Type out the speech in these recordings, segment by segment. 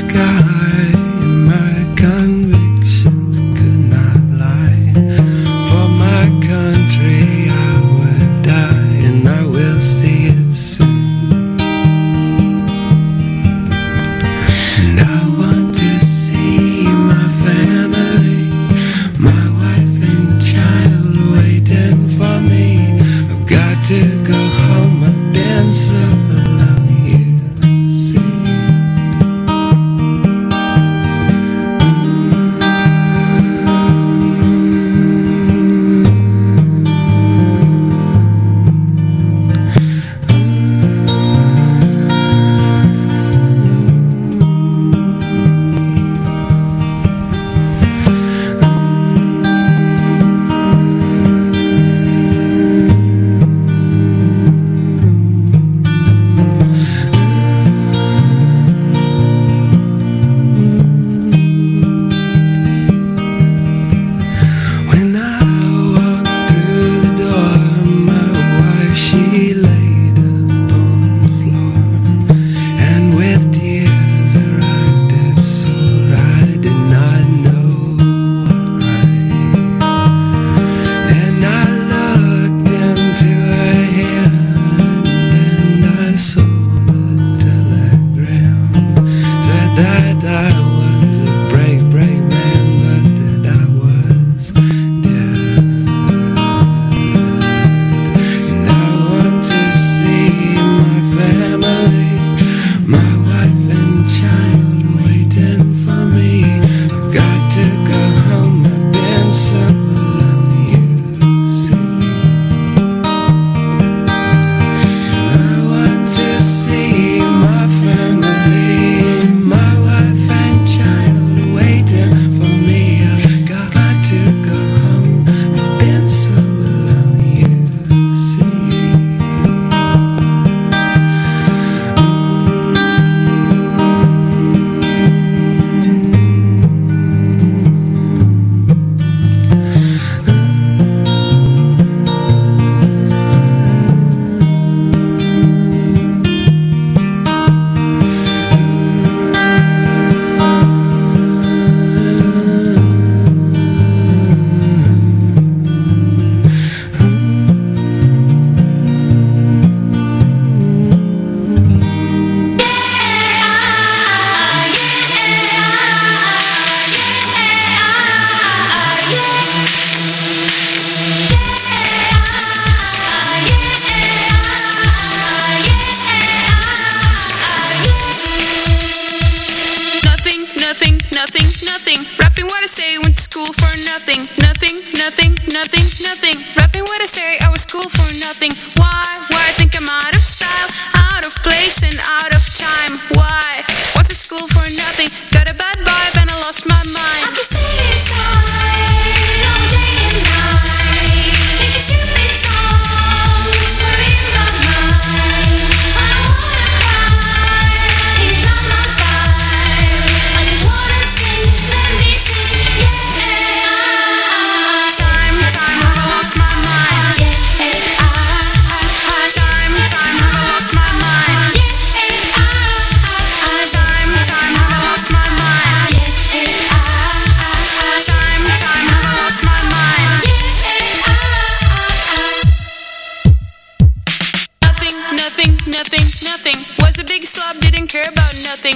sky, and my convictions could not lie. For my country I would die, and I will see it soon. And I want to see my family, my wife and child waiting for me. I've got to go home, I've been so alone, you see. When I walked through the door, my wife, she laid upon the floor, and with tears her eyes did soar. I did not know why. Then I looked into her hand, and I saw the telegram. Said that I was a brave, brave man, but that I was dead. And I want to see my family, my wife and child waiting for me. I've got to go home, I've been so alone, you see. I want to see my family, my wife and child waiting for me. I've got to go home, I've been so alone, you see. Nothing. Rapping what I say, went to school for nothing. Nothing. Rapping what I say, I was school for nothing. Why I think I'm out of style, out of place and out of time. Why? What's a school for nothing? Got a bad vibe and I lost my mind. I can stay inside all day and night, making stupid songs for in my mind. I don't wanna cry, it's not my style. I just wanna sing, let me sing, yeah. Time, have I lost my mind? Time, have I lost my mind? Time, have I lost my mind? Time, have I lost my mind? Nothing. Was a big slob, didn't care about nothing.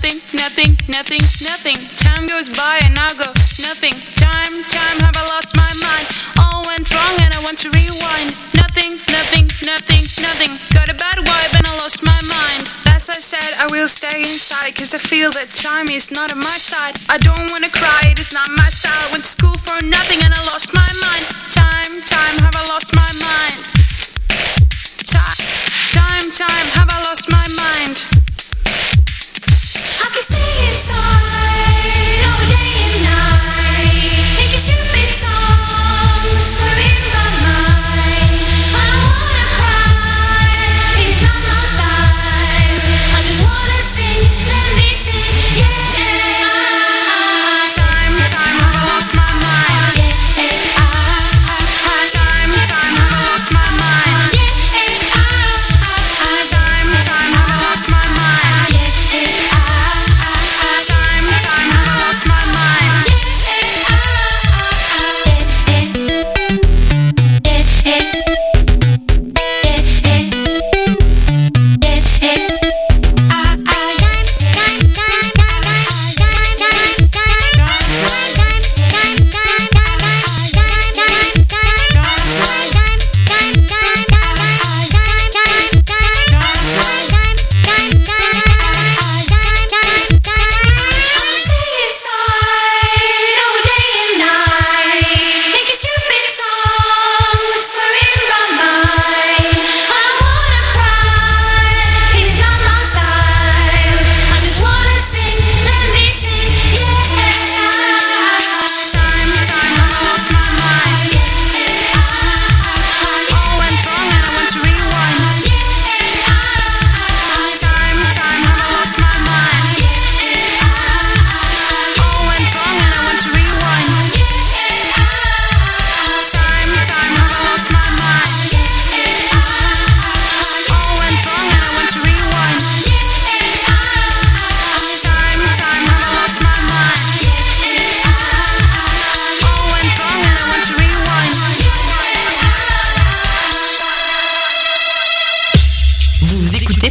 Time goes by and I go nothing. Time, have I lost my mind? All went wrong and I want to rewind. Nothing. Got a bad vibe and I lost my mind. As I said, I will stay inside, cause I feel that time is not on my side. I don't wanna cry, it is not my style. Went to school for nothing and I lost my mind. Time, have I lost my mind? Time, have I lost my mind? I can stay inside all day and night, making stupid songs for in my mind. I don't wanna cry, it's not my style. I just wanna sing, let me sing, yeah. Time, have I lost my mind? Yeah. Time,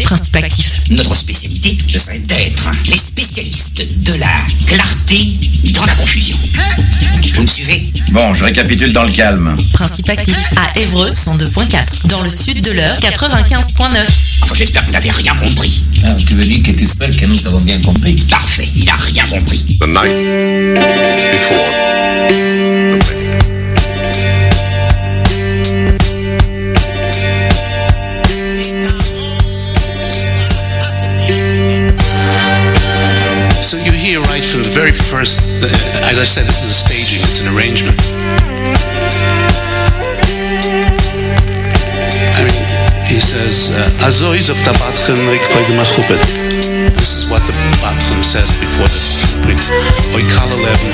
Principe actif. Notre spécialité, ce serait d'être les spécialistes de la clarté dans la confusion. Vous me suivez? Bon, je récapitule dans le calme. Principe actif à Évreux 102.4. Dans le sud de l'Eure 95.9. Enfin, j'espère que vous n'avez rien compris. Ah, tu veux dire que tu espères que nous avons bien compris? Parfait, il n'a rien compris. The night before the wedding. So you hear right from the very first, as I said, this is a staging, it's an arrangement. I mean, he says, Azoi zok ta batchen oik koidem achupet. This is what the batchen says before the oik kalalevn.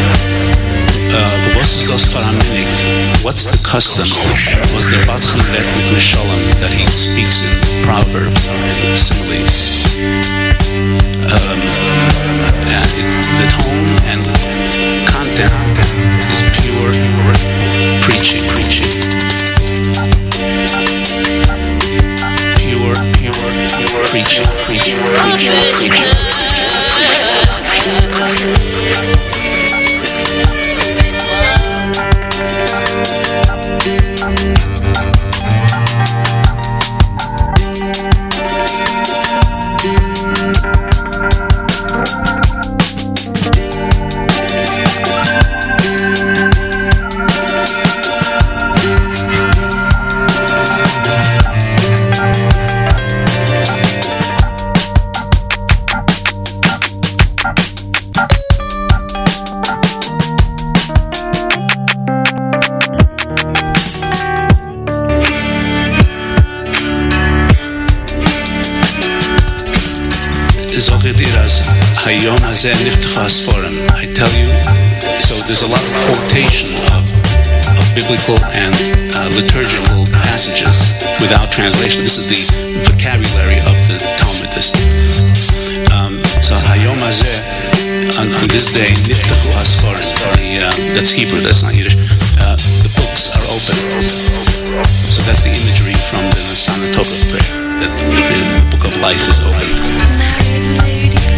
What's the custom? Was the batchen vet with Mishalem that he speaks in proverbs, in similes? The tone and content is pure preaching. Pure preaching. I tell you, so there's a lot of quotation of biblical and liturgical passages without translation. This is the vocabulary of the Talmudist. So Hayom Hazeh, on this day, Niftachu Hasforim, that's Hebrew, that's not Yiddish. The books are open. So that's the imagery from the Nasana Tokov prayer, that the book of life is open.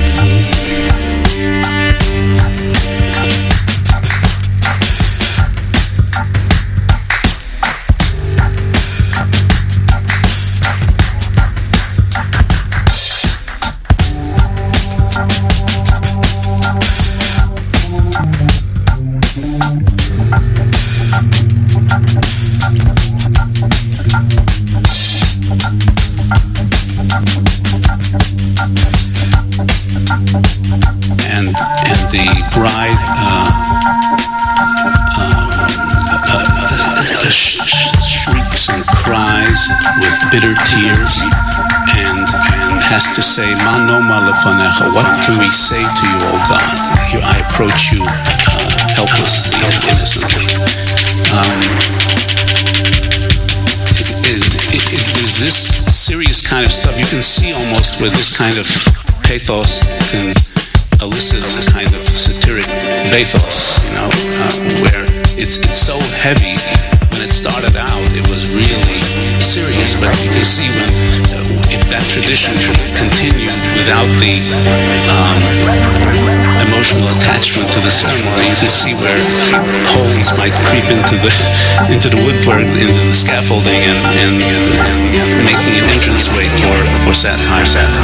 Shrieks and cries with bitter tears and has to say, Ma noma lefanecha, what can we say to you, O God? I approach you helplessly and innocently. There's this serious kind of stuff. You can see almost where this kind of pathos can elicit a kind of satiric bathos, where it's so heavy. When it started out, it was really serious, but you can see if that tradition continued without the emotional attachment to the ceremony, you can see where holes might creep into the woodwork, into the scaffolding, and making an entranceway for satire.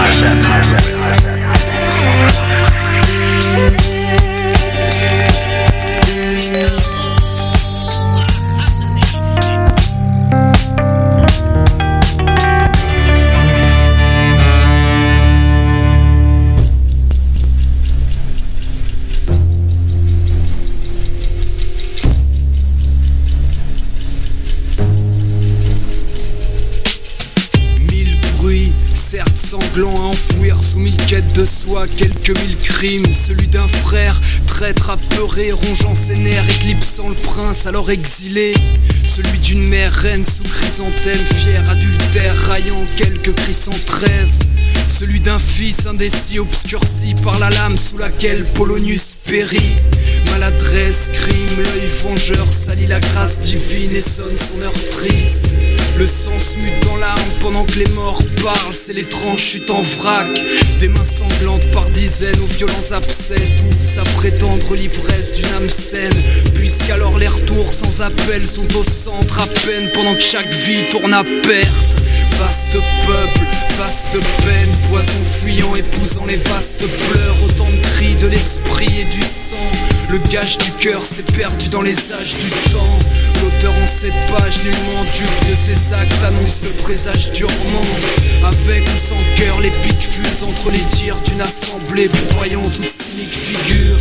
Sanglant à enfouir sous 1000 quêtes de soi, quelques 1000 crimes. Celui d'un frère, traître apeuré, rongeant ses nerfs, éclipsant le prince alors exilé. Celui d'une mère reine sous chrysanthème, fière adultère, raillant quelques cris sans trêve. celui d'un fils indécis obscurci par la lame sous laquelle Polonius périt. Maladresse, crime, l'œil vengeur salit la grâce divine et sonne son heure triste. Le sang se mute dans l'arme pendant que les morts parlent, c'est l'étrange chute en vrac. Des mains sanglantes par dizaines aux violents abcès, tous à prétendre l'ivresse d'une âme saine. Puisqu'alors les retours sans appel sont au centre à peine pendant que chaque vie tourne à perte. Vaste peuple, vaste peine, poison fuyant, épousant les vastes pleurs. Autant de cris de l'esprit et du sang. Le gage du cœur s'est perdu dans les âges du temps. L'auteur en ces pages, nullement dupe de ses actes, annonce le présage durement. Avec ou sans cœur, les pics fusent entre les dires d'une assemblée, broyant toute cynique figure.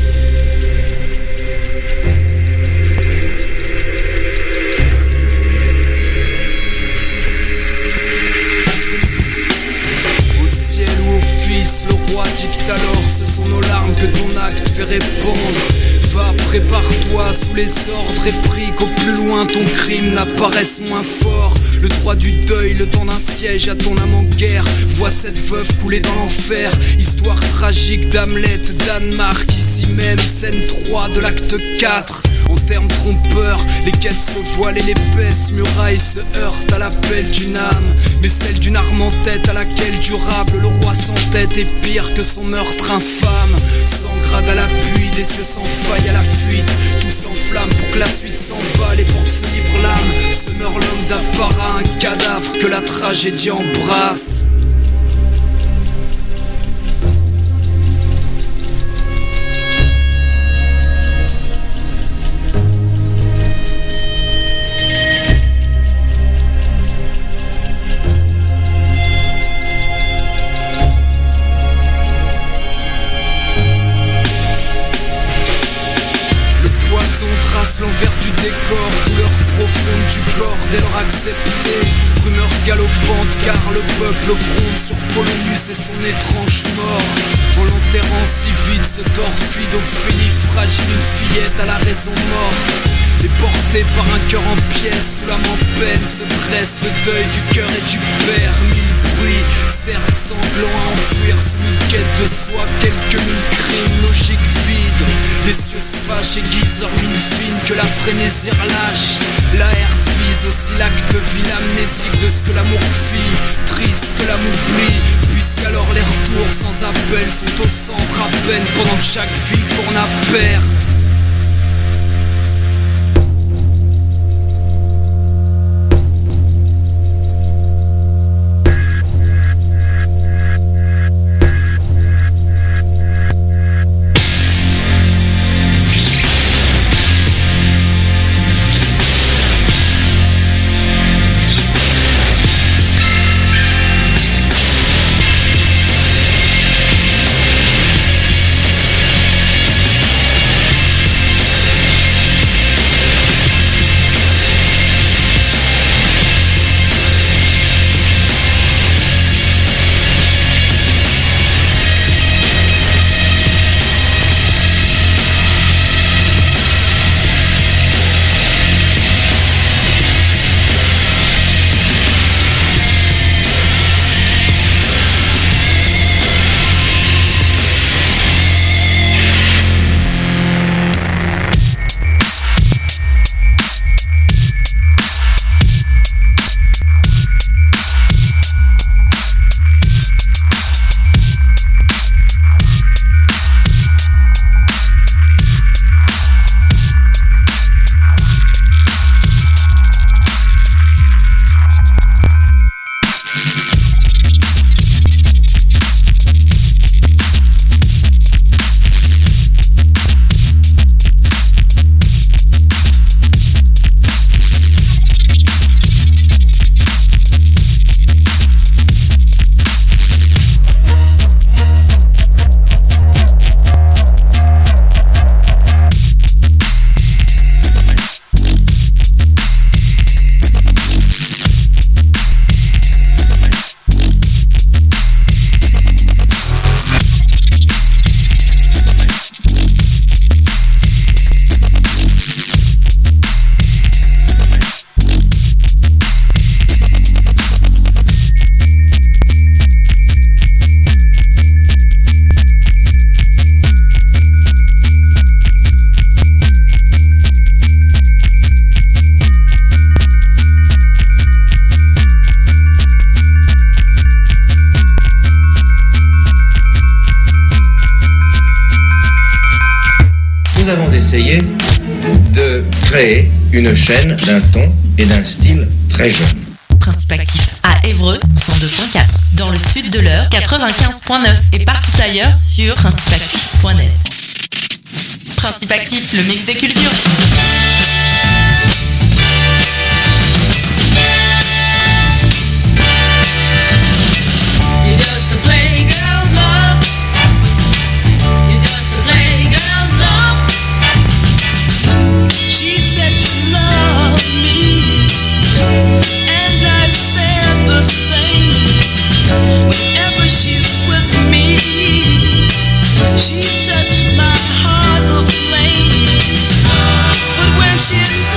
Le roi dicte alors, ce sont nos larmes que ton acte fait répondre. Va, prépare-toi sous les ordres et prie qu'au plus loin ton crime n'apparaisse moins fort. Le droit du deuil, le temps d'un siège à ton âme en guerre. Vois cette veuve couler dans l'enfer. Histoire tragique d'Hamlet, Danemark, ici même, scène 3 de l'acte 4. En termes trompeurs, les quêtes se voilent et l'épaisse muraille se heurte à l'appel d'une âme. Mais celle d'une arme en tête à laquelle durable le roi s'entête est pire que son meurtre infâme. 100 grades à l'appui, des yeux sans faille à la fuite. Tout s'enflamme pour que la suite s'emballe et pour que se livre l'âme. Se meurt l'homme d'apparat, un cadavre que la tragédie embrasse. L'envers du décor, douleur profonde du corps dès lors acceptée. Rumeur galopante car le peuple gronde sur Polonius et son étrange mort. En l'enterrant si vite se torfide Ophélie fragile, une fillette à la raison morte. Et portée par un cœur en pièces, sous l'âme en peine se dresse le deuil du cœur et du père. Mille bruits, certes sanglants à enfouir sous une quête de soi, quelques mille crimes, logique vide. Les cieux se fâchent, aiguisent leur mine fine que la frénésie relâche. La herte vise aussi l'acte vil, amnésique de ce que l'amour fit. Triste que l'âme oublie, puisqu'alors les retours sans appel sont au centre à peine pendant que chaque vie tourne à perte. nous avons essayé de créer une chaîne d'un ton et d'un style très jeune. Principe actif à Évreux 102.4, dans le sud de l'Eure 95.9 et partout ailleurs sur principeactif.net. Principe actif, le mix des cultures. Whenever she's with me, she sets my heart aflame. But when she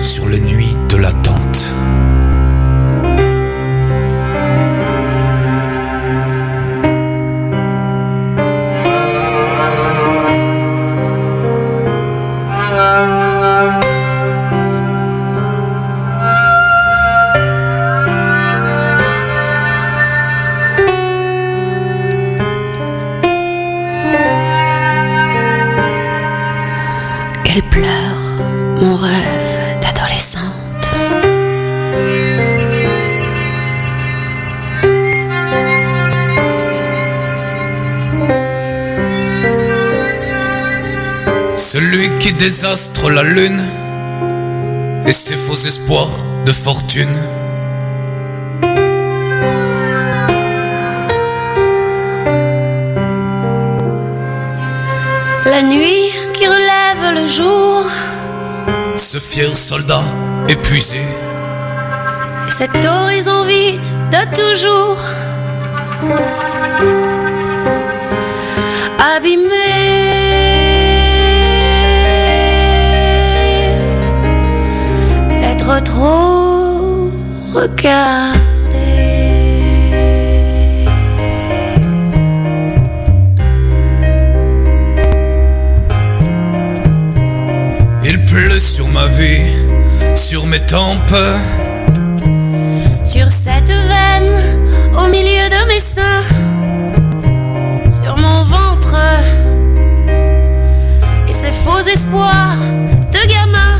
sur les nuits de l'attente. Elle pleure mon rêve d'adolescente. Celui qui désastre la lune et ses faux espoirs de fortune. La nuit qui relève le jour. Ce fier soldat épuisé. Et cet horizon vide de toujours. Abîmé d'être trop regardé. Il pleut sur ma vie, sur mes tempes, sur cette veine au milieu de mes seins, sur mon ventre et ces faux espoirs de gamin.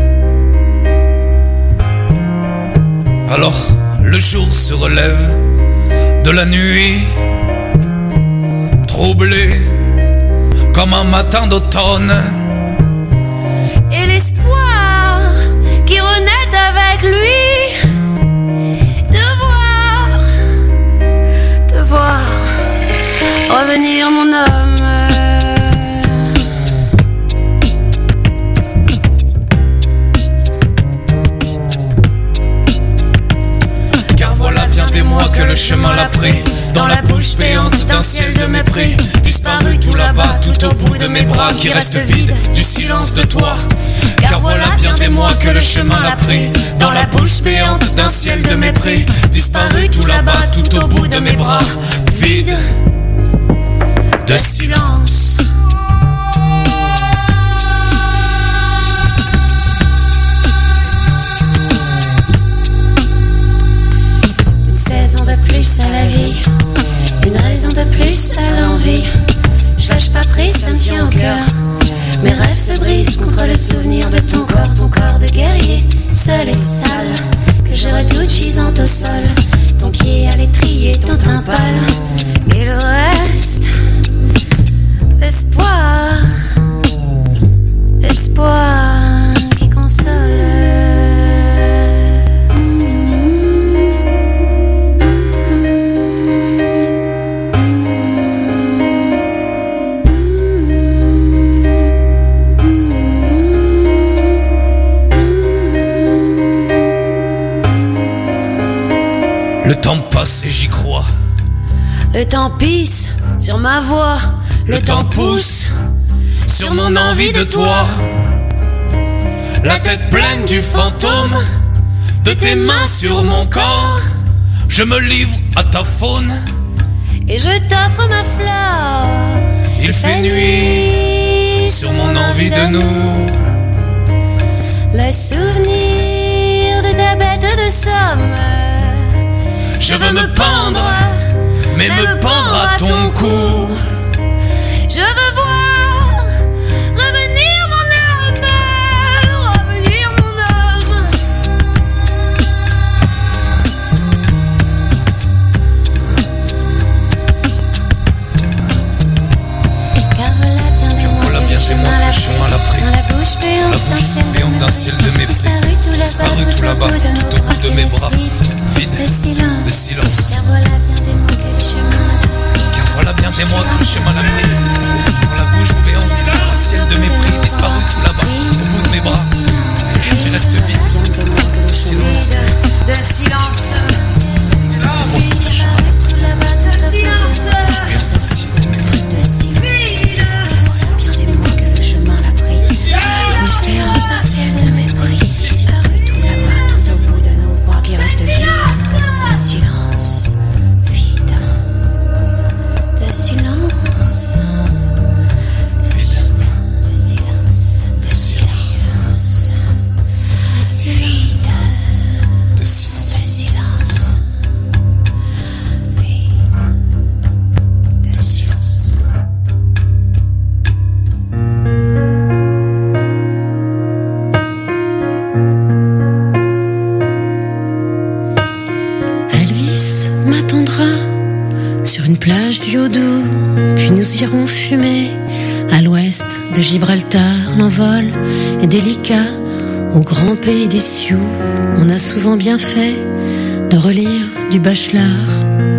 Alors le jour se relève de la nuit, troublé comme un matin d'automne. Et l'espoir qui renaît avec lui, de voir revenir mon homme. Car voilà bien des mois que le chemin l'a pris, dans la bouche béante d'un ciel de mépris, disparu tout là-bas, tout au bout de mes bras qui restent vides du silence de toi. Car voilà bien des mois que le chemin l'a pris, dans la bouche béante d'un ciel de mépris, disparu tout là-bas, tout au bout de mes bras, vide de silence. Une saison de plus à la vie, une raison de plus à l'envie. Je lâche pas prise, ça me tient au cœur. Mes rêves se brisent contre le souvenir de ton corps de guerrier, seul et sale, que je redoute gisant au sol, ton pied à l'étrier, ton teint pâle, et le reste, l'espoir, l'espoir qui console. Le temps passe et j'y crois. Le temps pisse sur ma voix. Le temps pousse sur mon envie de toi. La tête pleine du fantôme de tes mains sur mon corps. Je me livre à ta faune et je t'offre ma fleur. Il fait nuit sur mon envie de nous. Le souvenir de ta bête de somme. Je veux me pendre, mais me pendre à ton cou. Je veux voir revenir mon homme, revenir mon homme. Car voilà bien des mois que le chemin l'a pris, dans la bouche béante d'un ciel de mépris, disparu tout là-bas, tout au bout de mes bras, vide de silence. Car voilà bien des mois que le chemin l'a pris, dans la bouche béante d'un ciel de mépris, disparu tout là-bas, au bout de mes bras, qui reste vide de silence. De silence. Ciel de mépris, disparu tuyaux doux, puis nous irons fumer. À l'ouest de Gibraltar, l'envol est délicat. Au grand pays des Sioux, on a souvent bien fait de relire du Bachelard.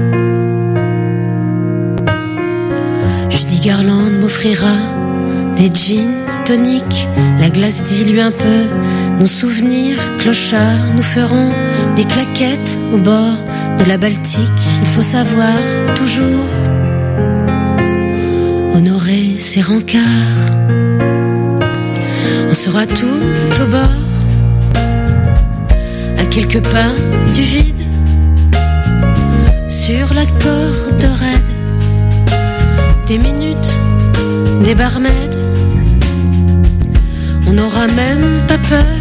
Judy Garland m'offrira des gin toniques, la glace dilue un peu nos souvenirs clochards. Nous ferons des claquettes au bord de la Baltique. Il faut savoir toujours honorer ses rencarts. On sera tout au bord, à quelques pas du vide, sur la corde raide, des minutes, des barmaids. On n'aura même pas peur